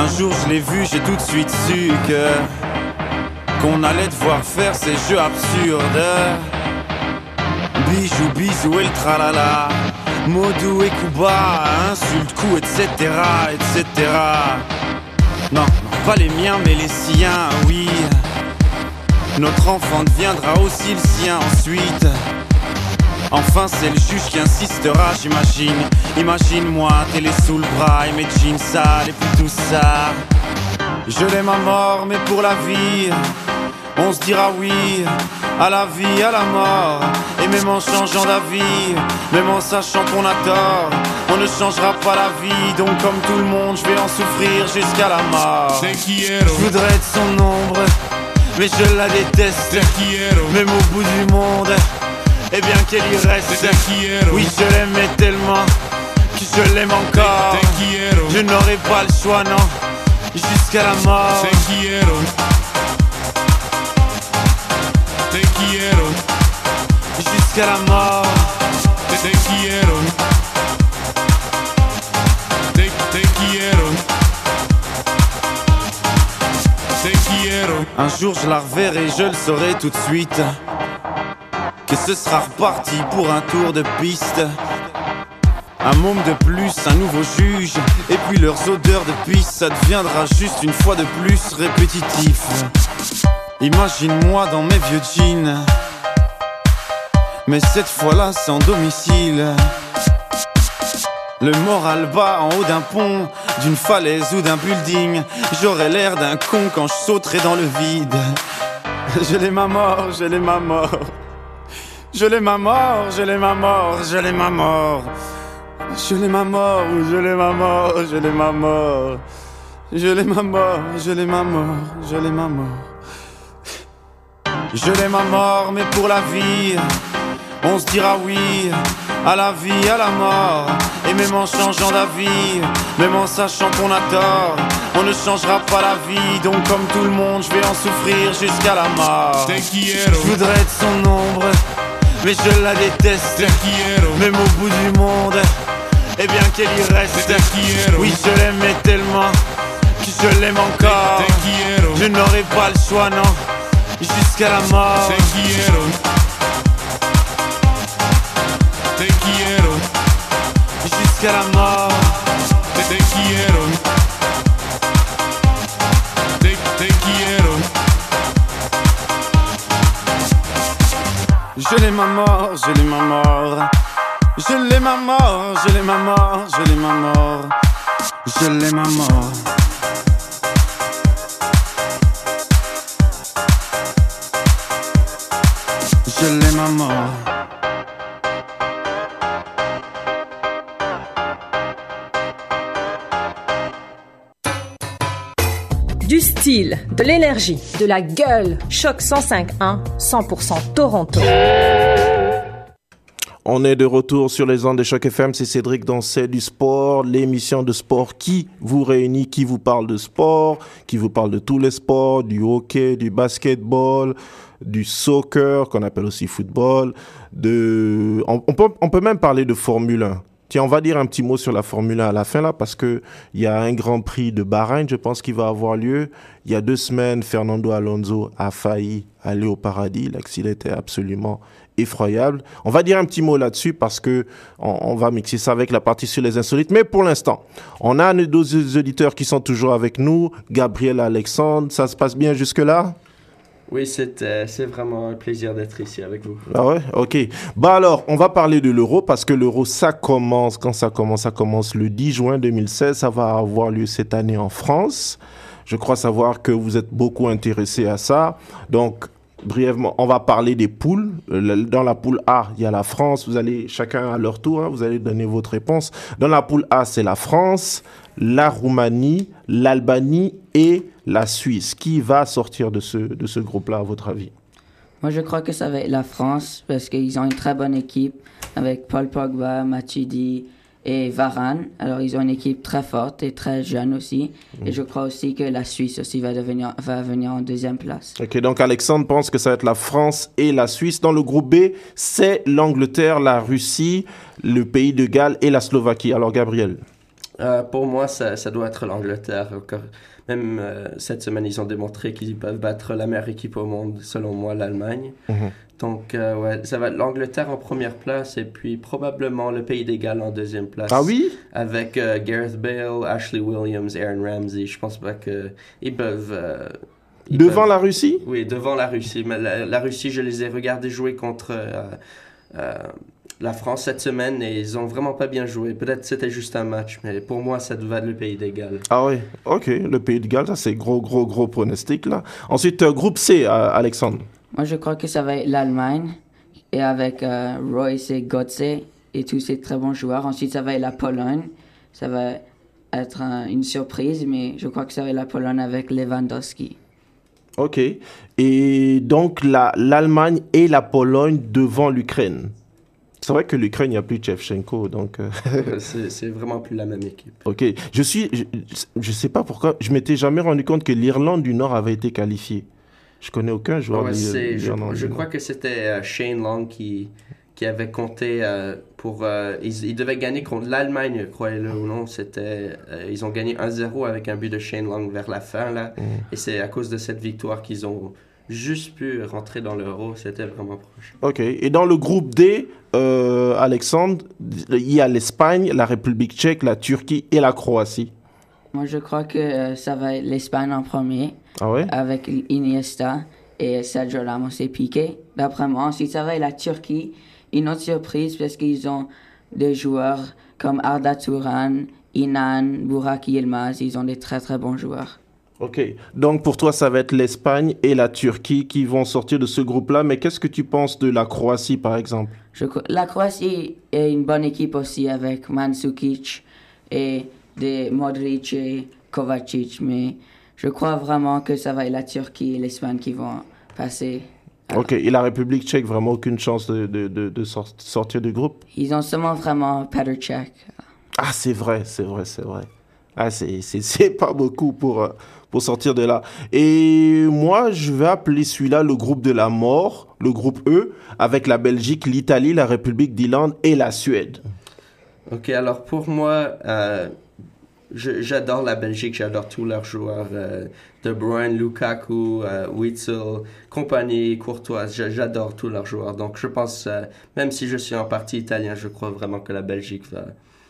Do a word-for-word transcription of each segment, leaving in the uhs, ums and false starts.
Un jour je l'ai vu, j'ai tout de suite su que qu'on allait devoir faire ces jeux absurdes. Bijou, bisou et le tralala, Modou et Kuba, insulte, coup, et cetera, et cetera. Non, non, pas les miens mais les siens, oui. Notre enfant deviendra aussi le sien ensuite. Enfin c'est le juge qui insistera, j'imagine. Imagine-moi, télé sous le bras et mes jeans sales et puis tout ça. Je l'aime à mort mais pour la vie on se dira oui à la vie, à la mort. Et même en changeant d'avis, même en sachant qu'on a tort, on ne changera pas la vie. Donc comme tout le monde, je vais en souffrir jusqu'à la mort. Je voudrais être son ombre, mais je la déteste. Même au bout du monde, eh bien qu'elle y reste. Oui, je l'aimais tellement que je l'aime encore. Je n'aurai pas le choix, non, jusqu'à la mort. Jusqu'à la mort. Te quiero. Te, te quiero. Te quiero. Un jour je la reverrai, je le saurai tout de suite, que ce sera reparti pour un tour de piste. Un môme de plus, un nouveau juge, et puis leurs odeurs de pisse, ça deviendra juste une fois de plus répétitif. Imagine-moi dans mes vieux jeans, mais cette fois-là sans domicile. Le moral bas en haut d'un pont, d'une falaise ou d'un building. J'aurais l'air d'un con quand je sauterai dans le vide. Je l'aime à mort, je l'aime à mort. Je l'aime à mort, je l'aime à mort, je l'aime à mort. Je l'aime à mort, je l'aime à mort, je l'aime à mort. Je l'aime à mort, je l'aime à mort, je l'aime à mort. Je l'aime à mort, mais pour la vie, on se dira oui à la vie, à la mort. Et même en changeant d'avis, même en sachant qu'on a tort, on ne changera pas la vie. Donc comme tout le monde, je vais en souffrir jusqu'à la mort. Je voudrais être son ombre, mais je la déteste. Même au bout du monde, eh bien qu'elle y reste. Oui, je l'aimais tellement que je l'aime encore. Je n'aurai pas le choix, non, jusqu'à la mort. Te quiero. Te quiero. Jusqu'à la mort. Te, te quiero. Te, te quiero. Je l'aime à mort, je l'aime à mort. Je l'aime à mort, je l'aime à mort, je l'aime à mort. Je l'aime à mort. Je l'aime à mort. Du style, de l'énergie, de la gueule. Choc cent cinq un, cent pour cent Toronto. On est de retour sur les ondes de Choc F M, c'est Cédric dans C'est du sport, l'émission de sport qui vous réunit, qui vous parle de sport, qui vous parle de tous les sports, du hockey, du basketball, du soccer, qu'on appelle aussi football, de, on, on peut, on peut même parler de Formule un. Tiens, on va dire un petit mot sur la Formule un à la fin, là, parce que il y a un Grand Prix de Bahreïn, je pense, qui va avoir lieu. Il y a deux semaines, Fernando Alonso a failli aller au paradis. L'accident était absolument effroyable. On va dire un petit mot là-dessus parce que on, on va mixer ça avec la partie sur les insolites. Mais pour l'instant, on a nos deux auditeurs qui sont toujours avec nous. Gabriel, Alexandre, ça se passe bien jusque-là? Oui, c'est, euh, c'est vraiment un plaisir d'être ici avec vous. Ah ouais? OK. Bah alors, on va parler de l'Euro parce que l'Euro, ça commence, quand ça commence, ça commence le dix juin deux mille seize. Ça va avoir lieu cette année en France. Je crois savoir que vous êtes beaucoup intéressés à ça. Donc, brièvement, on va parler des poules. Dans la poule A, il y a la France. Vous allez, chacun à leur tour, hein, vous allez donner votre réponse. Dans la poule A, c'est la France, la Roumanie, l'Albanie et la Suisse. Qui va sortir de ce, de ce groupe-là, à votre avis? Moi, je crois que ça va être la France parce qu'ils ont une très bonne équipe avec Paul Pogba, Matuidi et Varane. Alors, ils ont une équipe très forte et très jeune aussi. Mmh. Et je crois aussi que la Suisse aussi va, devenir, va venir en deuxième place. Ok, donc Alexandre pense que ça va être la France et la Suisse. Dans le groupe B, c'est l'Angleterre, la Russie, le pays de Galles et la Slovaquie. Alors, Gabriel? Euh, pour moi, ça, ça doit être l'Angleterre. Encore. Même euh, cette semaine, ils ont démontré qu'ils peuvent battre la meilleure équipe au monde, selon moi, l'Allemagne. Mm-hmm. Donc, euh, ouais, ça va être l'Angleterre en première place et puis probablement le Pays des Galles en deuxième place. Ah oui? Avec euh, Gareth Bale, Ashley Williams, Aaron Ramsey. Je pense pas qu'ils peuvent... Euh, ils devant peuvent... la Russie? Oui, devant la Russie. Mais la, la Russie, je les ai regardés jouer contre euh, euh, la France cette semaine et ils ont vraiment pas bien joué. Peut-être que c'était juste un match, mais pour moi, ça devait être le Pays des Galles. Ah oui, ok. Le Pays de Galles, ça c'est gros, gros, gros pronostic là. Ensuite, euh, groupe C, euh, Alexandre. Moi, je crois que ça va être l'Allemagne, et avec euh, Royce et Götze et tous ces très bons joueurs. Ensuite, ça va être la Pologne. Ça va être un, une surprise, mais je crois que ça va être la Pologne avec Lewandowski. Ok. Et donc, la, l'Allemagne et la Pologne devant l'Ukraine. C'est vrai que l'Ukraine, il n'y a plus Shevchenko, donc... Euh... c'est, c'est vraiment plus la même équipe. Ok. Je suis... Je, je sais pas pourquoi, je m'étais jamais rendu compte que l'Irlande du Nord avait été qualifiée. Je connais aucun joueur ouais, de l'Irlande. Je, je crois que c'était euh, Shane Long qui, qui avait compté euh, pour... Euh, ils, ils devaient gagner contre l'Allemagne, croyez-le ou non. C'était, euh, ils ont gagné un zéro avec un but de Shane Long vers la fin, là. Mm. Et c'est à cause de cette victoire qu'ils ont juste pu rentrer dans l'Euro. C'était vraiment proche. Ok. Et dans le groupe D, euh, Alexandre, il y a l'Espagne, la République tchèque, la Turquie et la Croatie. Moi, je crois que euh, ça va être l'Espagne en premier. Ah ouais? Avec Iniesta et Sergio Ramos et Piqué, d'après moi. Ensuite, ça va être la Turquie. Une autre surprise parce qu'ils ont des joueurs comme Arda Turan, Inan, Burak Yilmaz. Ils ont des très très bons joueurs. Ok. Donc pour toi, ça va être l'Espagne et la Turquie qui vont sortir de ce groupe-là. Mais qu'est-ce que tu penses de la Croatie, par exemple? Je, la Croatie est une bonne équipe aussi avec Mandzukic et des Modric et Kovacic. Mais je crois vraiment que ça va être la Turquie et l'Espagne qui vont passer. Alors, ok, et la République tchèque, vraiment aucune chance de, de, de, de sort, sortir du groupe? Ils ont seulement vraiment Petr Cech. Ah, c'est vrai, c'est vrai, c'est vrai. Ah, c'est, c'est, c'est pas beaucoup pour, pour sortir de là. Et moi, je vais appeler celui-là le groupe de la mort, le groupe E, avec la Belgique, l'Italie, la République d'Irlande et la Suède. Ok, alors pour moi... Euh... Je, j'adore la Belgique, j'adore tous leurs joueurs, euh, De Bruyne, Lukaku, euh, Witsel, compagnie, Courtois, j'adore tous leurs joueurs. Donc je pense, euh, même si je suis en partie italien, je crois vraiment que la Belgique va,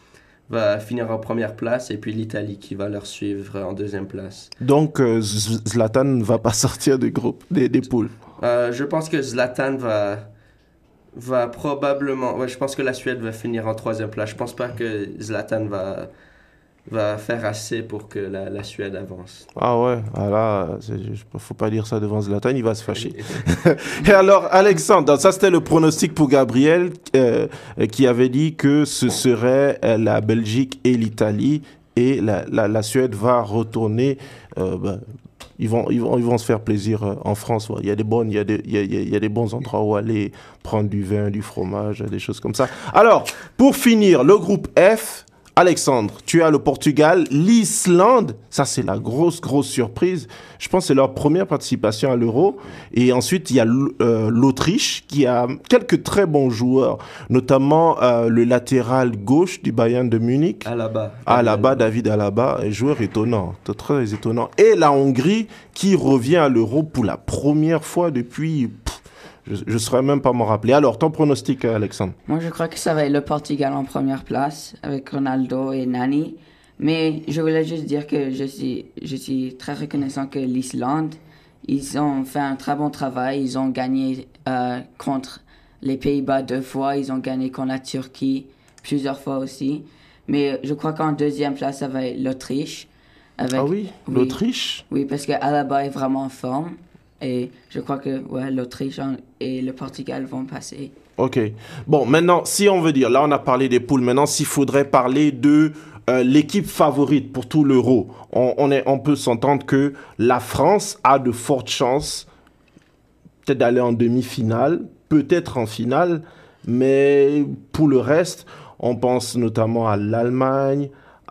va finir en première place et puis l'Italie qui va leur suivre en deuxième place. Donc euh, Zlatan ne va pas sortir du groupe, des, des poules? euh, Je pense que Zlatan va... va probablement... Ouais, je pense que la Suède va finir en troisième place. Je pense pas que Zlatan va... va faire assez pour que la, la Suède avance. Ah ouais, ah là, il ne faut pas dire ça devant Zlatan, il va se fâcher. Et alors, Alexandre, ça c'était le pronostic pour Gabriel, euh, qui avait dit que ce serait euh, la Belgique et l'Italie, et la, la, la Suède va retourner... Euh, bah, Ils vont, ils, vont, ils vont se faire plaisir euh, en France. Ouais. Il y a des bonnes, il y a des, il y a, il y a des bons endroits où aller prendre du vin, du fromage, des choses comme ça. Alors, pour finir, le groupe F... Alexandre, tu as le Portugal, l'Islande, ça c'est la grosse, grosse surprise. Je pense que c'est leur première participation à l'Euro. Et ensuite, il y a euh, l'Autriche qui a quelques très bons joueurs, notamment euh, le latéral gauche du Bayern de Munich. Alaba. Alaba, David Alaba, un joueur étonnant, très étonnant. Et la Hongrie qui revient à l'Euro pour la première fois depuis... Pff, Je ne saurais même pas m'en rappeler. Alors, ton pronostic, Alexandre? Moi, je crois que ça va être le Portugal en première place, avec Ronaldo et Nani. Mais je voulais juste dire que je suis, je suis très reconnaissant que l'Islande, ils ont fait un très bon travail. Ils ont gagné euh, contre les Pays-Bas deux fois. Ils ont gagné contre la Turquie plusieurs fois aussi. Mais je crois qu'en deuxième place, ça va être l'Autriche. Avec, ah oui, oui l'Autriche? Oui, parce que Alaba est vraiment en forme. Et je crois que ouais, l'Autriche et le Portugal vont passer. Ok. Bon, maintenant, si on veut dire, là on a parlé des poules, maintenant s'il faudrait parler de euh, l'équipe favorite pour tout l'Euro, on, on, est, on peut s'entendre que la France a de fortes chances peut-être d'aller en demi-finale, peut-être en finale, mais pour le reste, on pense notamment à l'Allemagne,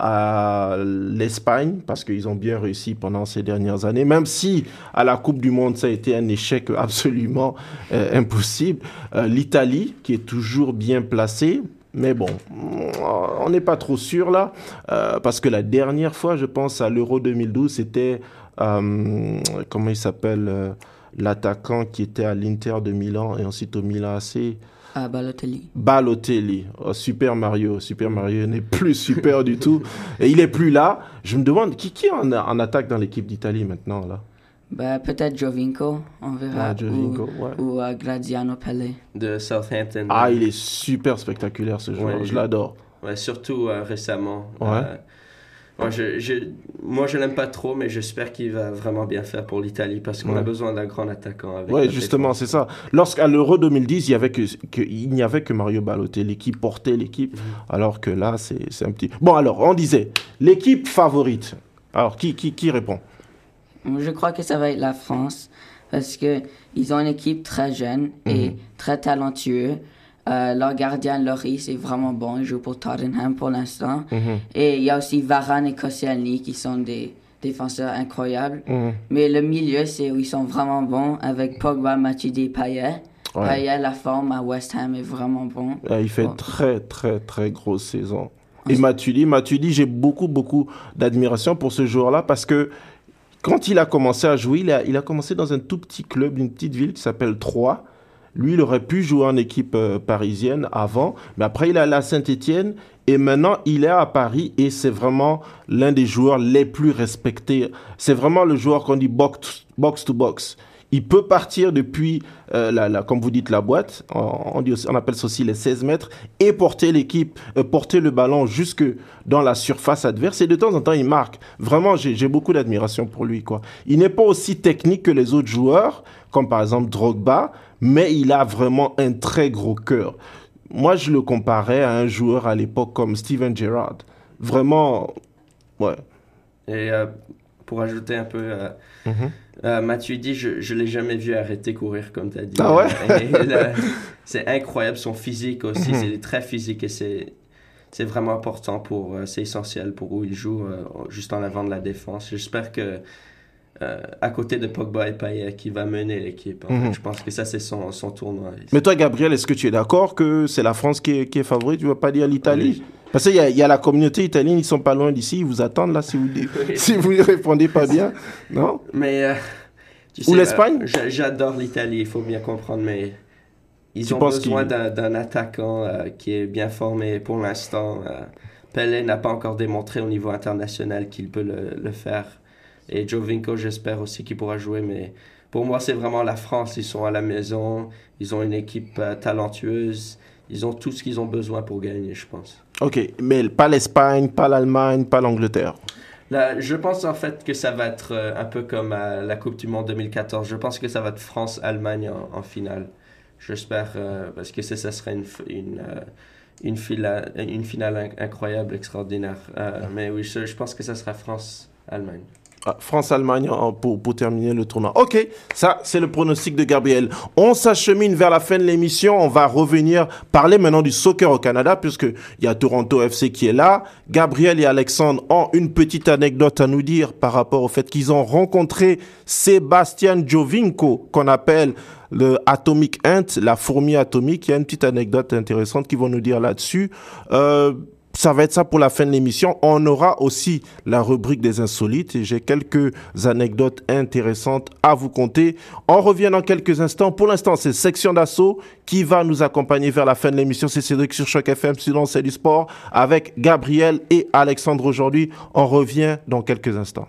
à l'Espagne, parce qu'ils ont bien réussi pendant ces dernières années, même si à la Coupe du Monde, ça a été un échec absolument euh, impossible. Euh, L'Italie, qui est toujours bien placée, Mais bon, on n'est pas trop sûr là, euh, parce que la dernière fois, je pense, à l'Euro deux mille douze, c'était, euh, comment il s'appelle, euh, l'attaquant qui était à l'Inter de Milan et ensuite au Milan A C. Ah, Balotelli. Balotelli, oh, Super Mario. Super Mario n'est plus super du tout. Et il n'est plus là. Je me demande, qui, qui est en, en attaque dans l'équipe d'Italie maintenant là? Bah, peut-être Giovinco, on verra. Ah, Giovinco, ou ouais. ou uh, Graziano Pelle. De Southampton. Ah, il est super spectaculaire ce joueur, Ouais, je l'adore. Ouais, surtout euh, récemment. Ouais. Euh, moi, je, je, moi, je l'aime pas trop, mais j'espère qu'il va vraiment bien faire pour l'Italie parce qu'on Ouais. a besoin d'un grand attaquant. Avec Oui, la justement, défense. c'est ça. Lorsqu'à l'Euro deux mille dix, il y avait que, que, il n'y avait que Mario Balotelli qui portait l'équipe, mm-hmm. alors que là, c'est, c'est un petit... Bon, alors, on disait, l'équipe favorite. Alors, qui, qui, qui répond? Je crois que ça va être la France parce qu'ils ont une équipe très jeune et mm-hmm. très talentueuse. Euh, leur gardien, Lloris, est vraiment bon. Il joue pour Tottenham pour l'instant. Mm-hmm. Et il y a aussi Varane et Koscielny qui sont des défenseurs incroyables. Mm-hmm. Mais le milieu, c'est où ils sont vraiment bons avec Pogba, Matuidi et Payet. Ouais. Payet, la forme à West Ham est vraiment bon. Ouais, il fait bon. très, très, très grosse saison. Et Matuidi, Matuidi, j'ai beaucoup, beaucoup d'admiration pour ce joueur-là parce que quand il a commencé à jouer, il a, il a commencé dans un tout petit club, une petite ville qui s'appelle Troyes. Lui, il aurait pu jouer en équipe euh, parisienne avant, mais après, il est allé à Saint-Étienne et maintenant, il est à Paris et c'est vraiment l'un des joueurs les plus respectés. C'est vraiment le joueur qu'on dit box, box to box. Il peut partir depuis, euh, la, la, comme vous dites, la boîte, on, on, dit aussi, on appelle ça aussi les seize mètres, et porter l'équipe, euh, porter le ballon jusque dans la surface adverse. Et de temps en temps, il marque. Vraiment, j'ai, j'ai beaucoup d'admiration pour lui, quoi. Il n'est pas aussi technique que les autres joueurs, comme par exemple Drogba, mais il a vraiment un très gros cœur. Moi, je le comparais à un joueur à l'époque comme Steven Gerrard. Vraiment, ouais. Et euh, pour ajouter un peu... Euh... Mm-hmm. Euh, Matuidi, je ne l'ai jamais vu arrêter courir, comme tu as dit. Ah ouais? Et là, c'est incroyable, son physique aussi, mm-hmm. c'est très physique et c'est, c'est vraiment important, pour, euh, c'est essentiel pour où il joue, euh, juste en avant de la défense. J'espère que, euh, à côté de Pogba et Payet, qui va mener l'équipe, en mm-hmm. fait, je pense que ça, c'est son, son tournoi. Mais toi, Gabriel, est-ce que tu es d'accord que c'est la France qui est, qui est favorite? Tu ne vas pas dire l'Italie? Oui. Parce qu'il y, y a la communauté italienne, ils sont pas loin d'ici, ils vous attendent là si vous si vous ne répondez pas bien, non? Mais euh, tu ou sais, l'Espagne? euh, j'adore l'Italie, il faut bien comprendre, mais ils tu ont besoin d'un, d'un attaquant euh, qui est bien formé pour l'instant. Euh, Pelé n'a pas encore démontré au niveau international qu'il peut le, le faire. Et Giovinco, j'espère aussi qu'il pourra jouer, mais pour moi, c'est vraiment la France. Ils sont à la maison, ils ont une équipe euh, talentueuse. Ils ont tout ce qu'ils ont besoin pour gagner, je pense. OK, mais pas l'Espagne, pas l'Allemagne, pas l'Angleterre. Là, je pense en fait que ça va être euh, un peu comme à la Coupe du Monde deux mille quatorze. Je pense que ça va être France-Allemagne en, en finale. J'espère, euh, parce que ça, ça serait une, une, euh, une, fila, une finale incroyable, extraordinaire. Euh, mais oui, je, je pense que ça sera France-Allemagne. Ah, France-Allemagne pour, pour terminer le tournoi. OK, ça, c'est le pronostic de Gabriel. On s'achemine vers la fin de l'émission. On va revenir parler maintenant du soccer au Canada, puisqu'il y a Toronto F C qui est là. Gabriel et Alexandre ont une petite anecdote à nous dire par rapport au fait qu'ils ont rencontré Sébastien Giovinco, qu'on appelle le Atomic Ant, la fourmi atomique. Il y a une petite anecdote intéressante qu'ils vont nous dire là-dessus. Euh... Ça va être ça pour la fin de l'émission. On aura aussi la rubrique des insolites et j'ai quelques anecdotes intéressantes à vous conter. On revient dans quelques instants. Pour l'instant, c'est Section d'Assaut qui va nous accompagner vers la fin de l'émission. C'est Cédric sur Choc F M, sinon c'est du sport, avec Gabriel et Alexandre aujourd'hui. On revient dans quelques instants.